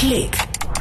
Click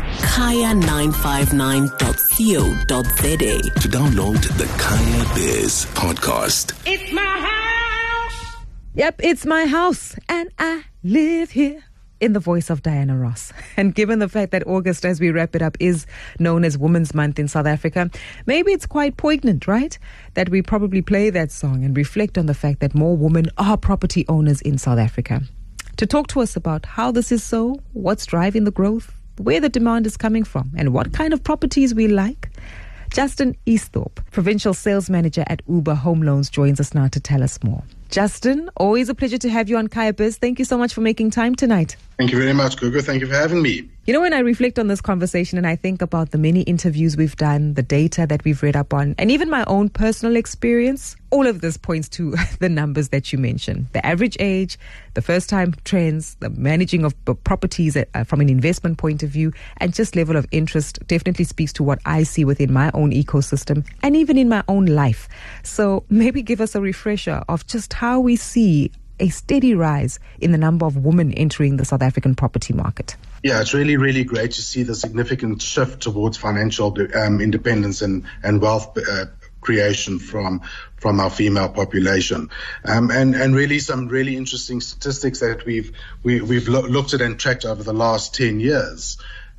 kaya959.co.za to download the Kaya Biz podcast. It's my house. Yep, it's my house and I live here. In the voice of Diana Ross. And given the fact that August, as we wrap it up, is known as Women's Month in South Africa, maybe it's quite poignant, right? That we probably play that song and reflect on the fact that more women are property owners in South Africa. To talk to us about how this is so, what's driving the growth, where the demand is coming from, and what kind of properties we like, Justin Easthorpe, Provincial Sales Manager at Uber Home Loans, joins us now to tell us more. Justin, always a pleasure to have you on Kaya Biz. Thank you so much for making time tonight. Thank you very much, Gugu. Thank you for having me. You know, when I reflect on this conversation and I think about the many interviews we've done, the data that we've read up on, and even my own personal experience, all of this points to the numbers that you mentioned. The average age, the first-time trends, the managing of properties from an investment point of view, and just level of interest definitely speaks to what I see within my own ecosystem and even in my own life. So maybe give us a refresher of just how we see a steady rise in the number of women entering the South African property market. Yeah, it's really, really great to see the significant shift towards financial independence and wealth creation from our female population, and really some really interesting statistics that we've looked at and tracked over the last 10 years.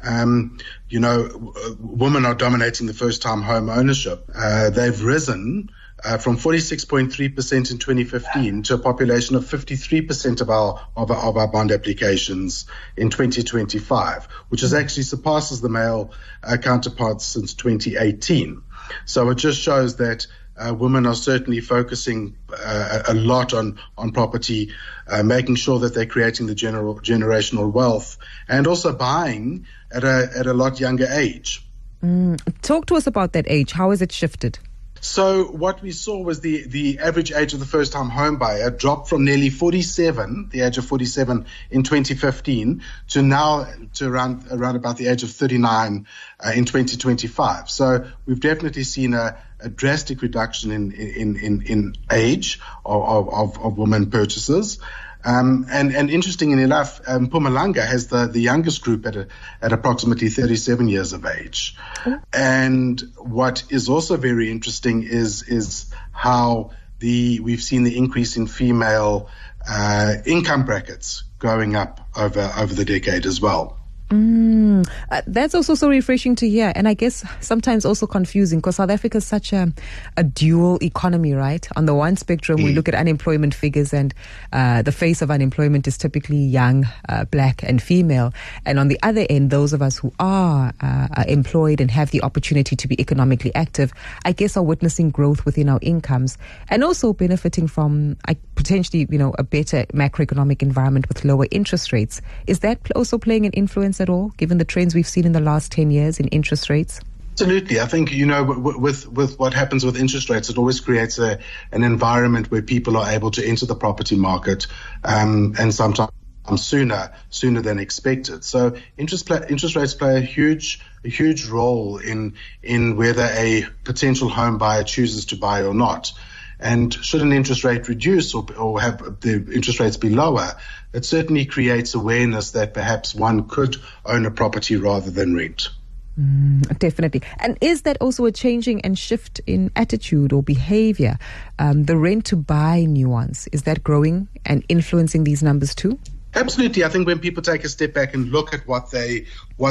Women are dominating the first-time home ownership. They've risen from 46.3% in 2015 to a population of 53% of our bond applications in 2025, which actually surpasses the male counterparts since 2018. So it just shows that women are certainly focusing a lot on property, making sure that they're creating the generational wealth, and also buying at a lot younger age. Talk to us about that age. How has it shifted? So what we saw was the average age of the first-time home buyer dropped from nearly 47, the age of 47 in 2015, to now to around about the age of 39 in 2025. So we've definitely seen a drastic reduction in age of women purchasers. And interestingly enough, Mpumalanga has the youngest group at approximately 37 years of age. And what is also very interesting is how we've seen the increase in female income brackets going up over the decade as well. That's also so refreshing to hear, and I guess sometimes also confusing, because South Africa is such a dual economy, right? On the one spectrum, we look at unemployment figures, and the face of unemployment is typically young, black and female. And on the other end, those of us who are employed and have the opportunity to be economically active, I guess are witnessing growth within our incomes and also benefiting from potentially, a better macroeconomic environment with lower interest rates. Is that also playing an influence at all, given the trends we've seen in the last 10 years in interest rates? Absolutely. I think, with what happens with interest rates, it always creates an environment where people are able to enter the property market, and sometimes sooner than expected. So interest rates play a huge role in whether a potential home buyer chooses to buy or not. And should an interest rate reduce or have the interest rates be lower, it certainly creates awareness that perhaps one could own a property rather than rent. Definitely. And is that also a changing and shift in attitude or behavior? The rent to buy nuance, is that growing and influencing these numbers too? Absolutely. I think when people take a step back and look at what they're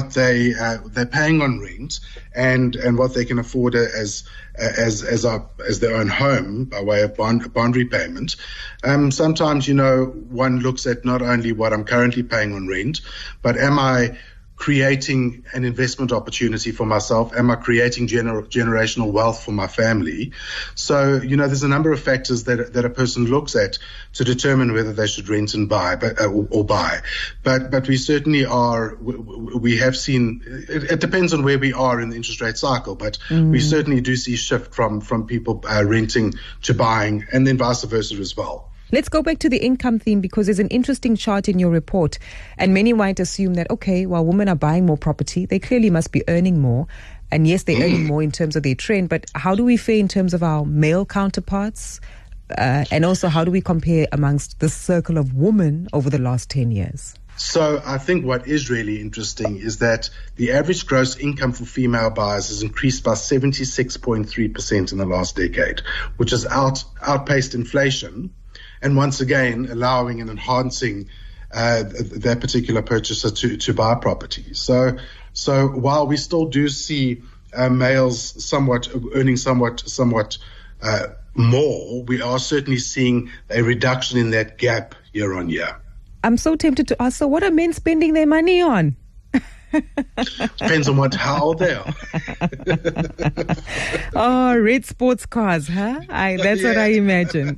paying on rent and what they can afford as their own home by way of bond repayment, sometimes one looks at not only what I'm currently paying on rent, but am I creating an investment opportunity for myself? Am I creating generational wealth for my family? So, there's a number of factors that a person looks at to determine whether they should rent and buy, or buy. But we certainly are, we have seen, it depends on where we are in the interest rate cycle, but we certainly do see shift from people renting to buying, and then vice versa as well. Let's go back to the income theme, because there's an interesting chart in your report, and many might assume that, okay, while women are buying more property, they clearly must be earning more. And yes, they're earning more in terms of their trend, but how do we fare in terms of our male counterparts? And also, how do we compare amongst the circle of women over the last 10 years? So I think what is really interesting is that the average gross income for female buyers has increased by 76.3% in the last decade, which has outpaced inflation, and once again allowing and enhancing that particular purchaser to buy property. So while we still do see males earning somewhat more, we are certainly seeing a reduction in that gap year on year. I'm so tempted to ask, so what are men spending their money on? Depends on how old they are. Oh, red sports cars, huh? That's what I imagine.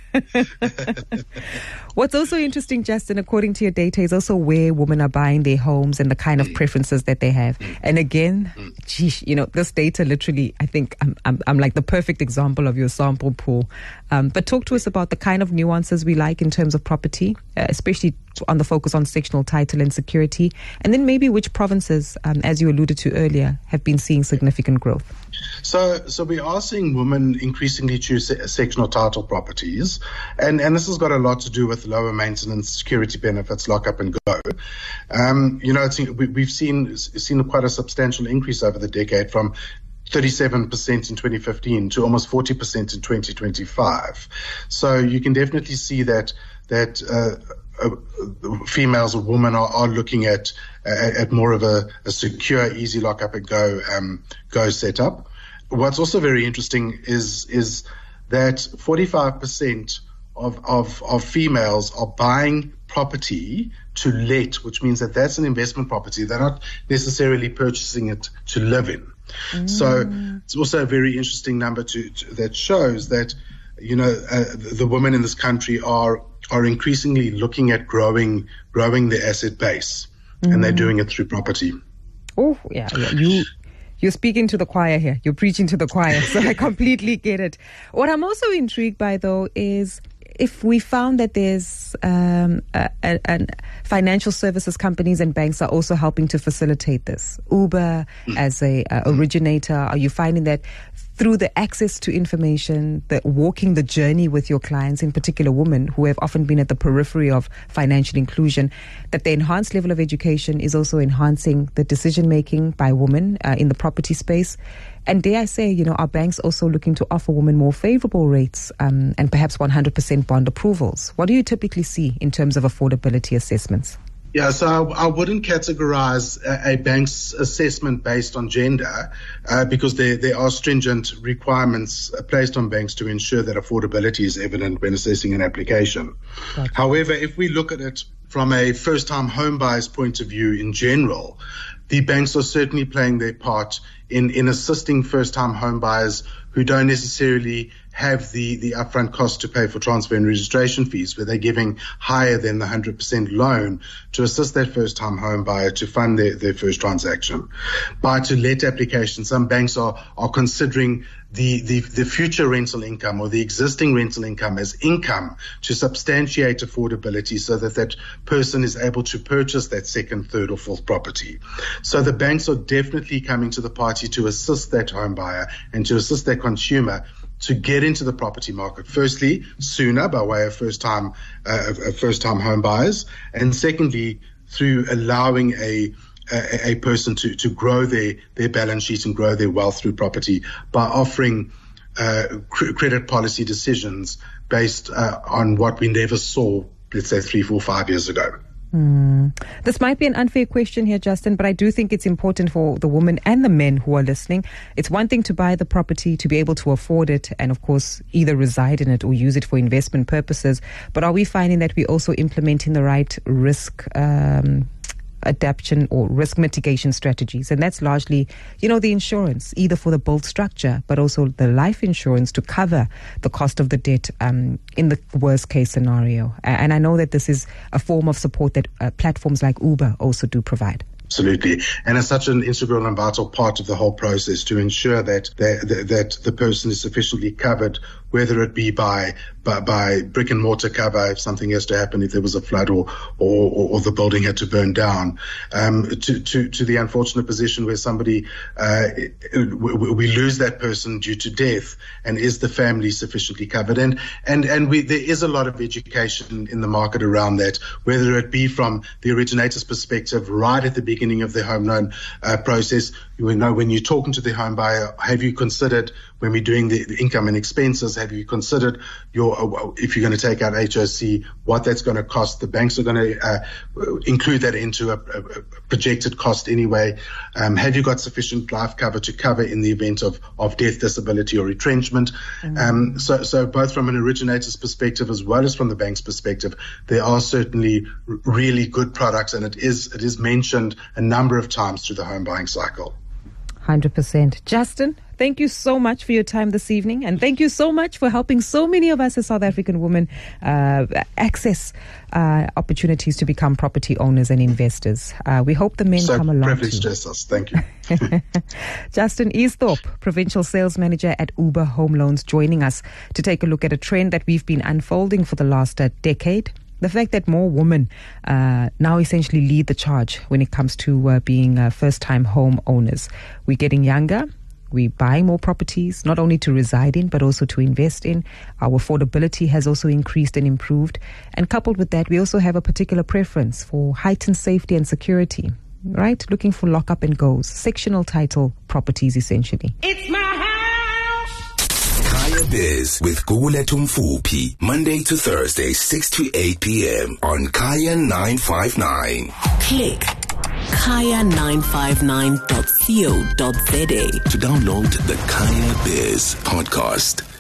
What's also interesting, Justin, according to your data, is also where women are buying their homes and the kind of preferences that they have. And again, this data literally, I think I'm like the perfect example of your sample pool. But talk to us about the kind of nuances we like in terms of property, especially on the focus on sectional title and security, and then maybe which provinces, as you alluded to earlier, have been seeing significant growth. So we are seeing women increasingly choose sectional title properties, and this has got a lot to do with lower maintenance, security benefits, lock up and go. We've seen quite a substantial increase over the decade, from 37% in 2015 to almost 40% in 2025. So you can definitely see that females or women are looking at more of a secure, easy lock up and go setup. What's also very interesting is that 45% of females are buying property to let, which means that that's an investment property. They're not necessarily purchasing it to live in. So it's also a very interesting number that shows that the women in this country are increasingly looking at growing the asset base, and they're doing it through property. Oh, yeah. You're speaking to the choir here. You're preaching to the choir. So I completely get it. What I'm also intrigued by, though, is if we found that there's financial services companies and banks are also helping to facilitate this. Uber as a originator, are you finding that through the access to information, the walking the journey with your clients, in particular women who have often been at the periphery of financial inclusion, that the enhanced level of education is also enhancing the decision-making by women in the property space? And dare I say, are banks also looking to offer women more favorable rates and perhaps 100% bond approvals? What do you typically see in terms of affordability assessments? Yeah, so I wouldn't categorize a bank's assessment based on gender because there are stringent requirements placed on banks to ensure that affordability is evident when assessing an application. Gotcha. However, if we look at it from a first-time home buyer's point of view in general, the banks are certainly playing their part in assisting first-time home buyers who don't necessarily have the upfront cost to pay for transfer and registration fees, where they're giving higher than the 100% loan to assist that first-time home buyer to fund their first transaction. Buy-to-let applications, some banks are considering the future rental income or the existing rental income as income to substantiate affordability so that person is able to purchase that second, third or fourth property. So the banks are definitely coming to the party to assist that home buyer and to assist that consumer to get into the property market, firstly, sooner by way of first-time home buyers, and secondly, through allowing a person to grow their balance sheet and grow their wealth through property by offering credit policy decisions based on what we never saw, let's say, 3, 4, 5 years ago. This might be an unfair question here, Justin, but I do think it's important for the women and the men who are listening. It's one thing to buy the property, to be able to afford it, and of course either reside in it or use it for investment purposes. But are we finding that we're also implementing the right risk adaptation or risk mitigation strategies? And that's largely, the insurance, either for the built structure, but also the life insurance to cover the cost of the debt in the worst case scenario. And I know that this is a form of support that platforms like Uber also do provide. Absolutely. And it's such an integral and vital part of the whole process to ensure that the person is sufficiently covered whether it be by brick and mortar cover if something has to happen, if there was a flood or the building had to burn down, to the unfortunate position where somebody we lose that person due to death, and is the family sufficiently covered? And there is a lot of education in the market around that, whether it be from the originator's perspective right at the beginning of the home loan process. You know, when you're talking to the home buyer, have you considered, when we're doing the income and expenses, have you considered if you're going to take out HOC, what that's going to cost? The banks are going to include that into a projected cost anyway. Have you got sufficient life cover to cover in the event of death, disability, or retrenchment? So both from an originator's perspective as well as from the bank's perspective, there are certainly really good products, and it is mentioned a number of times through the home buying cycle. 100%. Justin, thank you so much for your time this evening, and thank you so much for helping so many of us as South African women access opportunities to become property owners and investors. We hope the men come along. So privileged to us. Thank you. Justin Easthorpe, Provincial Sales Manager at Uber Home Loans, joining us to take a look at a trend that we've been unfolding for the last decade. The fact that more women now essentially lead the charge when it comes to being first-time home owners. We're getting younger. We're buying more properties, not only to reside in, but also to invest in. Our affordability has also increased and improved. And coupled with that, we also have a particular preference for heightened safety and security, right? Looking for lock-up and goes, sectional title properties, essentially. It's my house. Kaya Biz with Gugulethu Mfuphi, Monday to Thursday, 6 to 8 p.m. on Kaya 959. Click kaya959.co.za to download the Kaya Biz podcast.